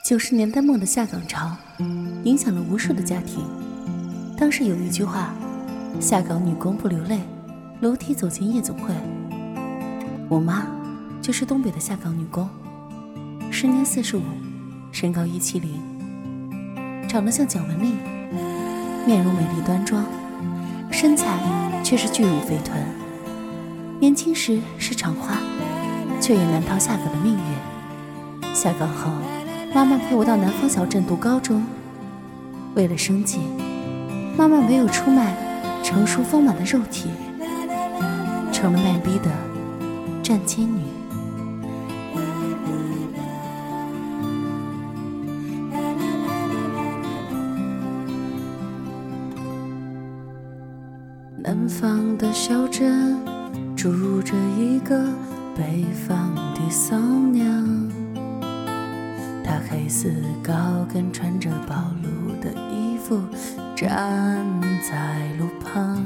90年代末的下岗潮影响了无数的家庭。当时有一句话，下岗女工不流泪，楼梯走进夜总会。我妈就是东北的下岗女工，时年45，身高170，长得像蒋雯丽，面容美丽端庄，身材却是巨乳肥臀。年轻时是长花，却也难逃下岗的命运。下岗后，妈妈陪我到南方小镇读高中。为了生计，妈妈没有出卖成熟丰满的肉体，成了卖逼的站街女。南方的小镇住着一个北方的嫂娘，她黑丝高跟，穿着暴露的衣服，站在路旁。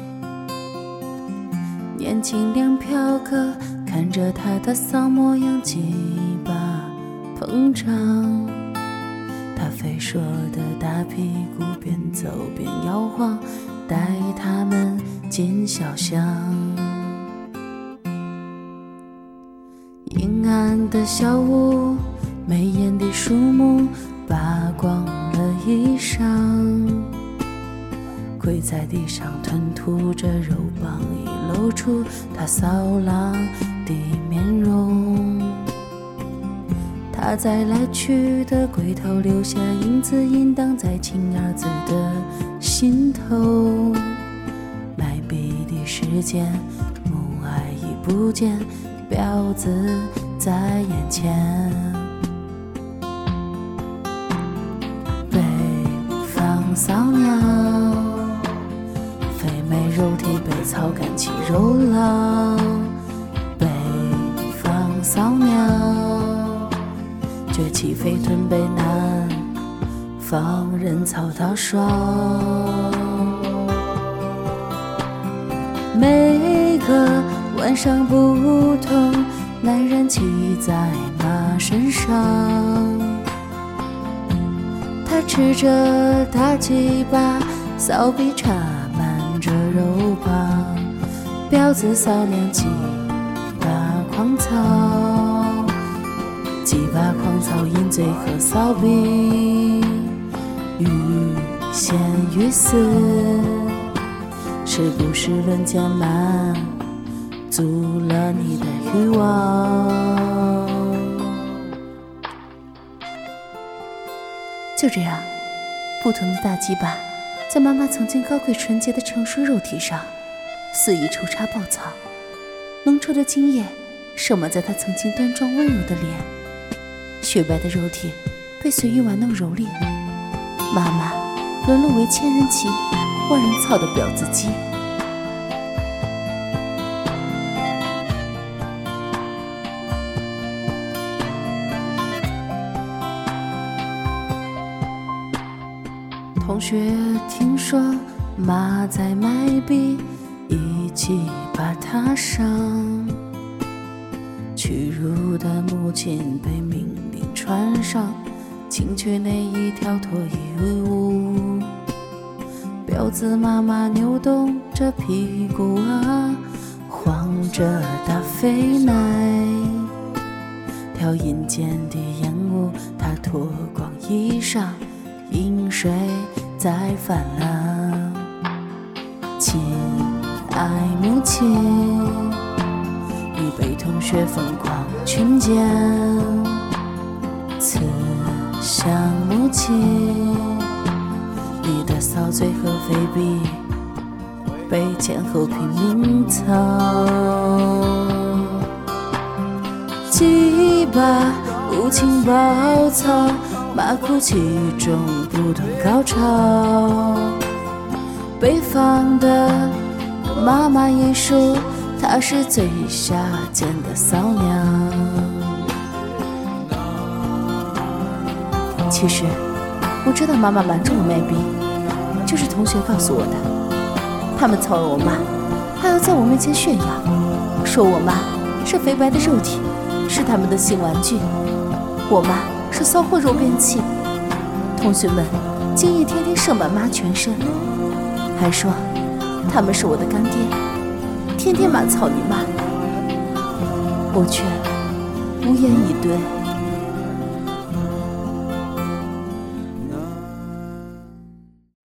年轻两嫖客看着她的骚模样，几把膨胀。她肥硕的大屁股边走边摇晃，带他们进小巷。阴暗的小屋，眉眼的树木扒光了衣裳，跪在地上吞吐着肉棒，已露出他骚浪的面容。他在来去的归头留下影子，隐挡在亲儿子的心头。卖逼的时间，母爱已不见，婊子在眼前。北方嫂娘，肥美肉体被草赶起肉浪。北方嫂娘，崛起肥臀被南方人操到爽。每个晚上不同，男人骑在马身上，他吃着大鸡巴，骚逼插满着肉棒。婊子嫂娘几把狂操，几把狂操淫醉和骚逼，欲仙欲死，是不是论剑满足了你的欲望？就这样，不同的大鸡巴在妈妈曾经高贵纯洁的成熟肉体上肆意抽插暴躁，浓稠的精液射满在她曾经端庄温柔的脸，雪白的肉体被随意玩弄蹂躏，妈妈沦落为千人骑万人操的婊子鸡。同学听说妈在卖逼，一起把她上。屈辱的母亲被命令穿上情趣内衣，跳脱衣物。婊子妈妈扭动着屁股啊，晃着大肥奶，挑阴间的烟雾，她脱光衣裳，饮水在泛滥。亲爱母亲，你被同学疯狂群奸，慈祥母亲，你的骚嘴和肥逼被前后拼命操。鸡巴无情暴躁，骂哭泣中不断高潮。北方的妈妈也说，她是最下贱的嫂娘。其实我知道妈妈瞒着我卖逼，就是同学告诉我的。他们操了我妈，还要在我面前炫耀，说我妈是肥白的肉体，是他们的性玩具。我妈是是骚货肉便器。同学们今夜天天射满妈全身，还说他们是我的干爹，天天骂操你妈。我却无言以对。